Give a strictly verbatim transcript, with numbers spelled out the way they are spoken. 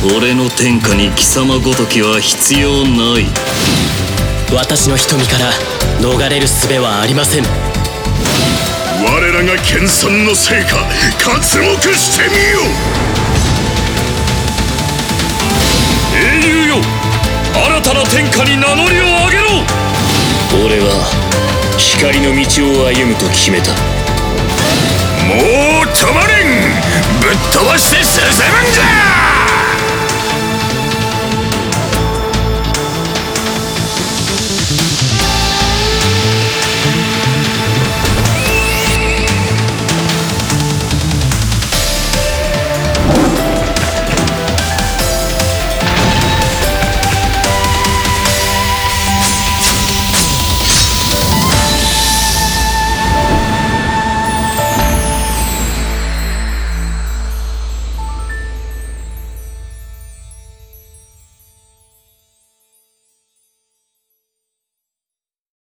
俺の天下に貴様ごときは必要ない。 私の瞳から逃れる術はありません。 我らが研鑽の成果、刮目してみよ。 英雄よ、新たな天下に名乗りを上げろ。 俺は光の道を歩むと決めた。 もう止まれん。ぶっ飛ばして進むんじゃ。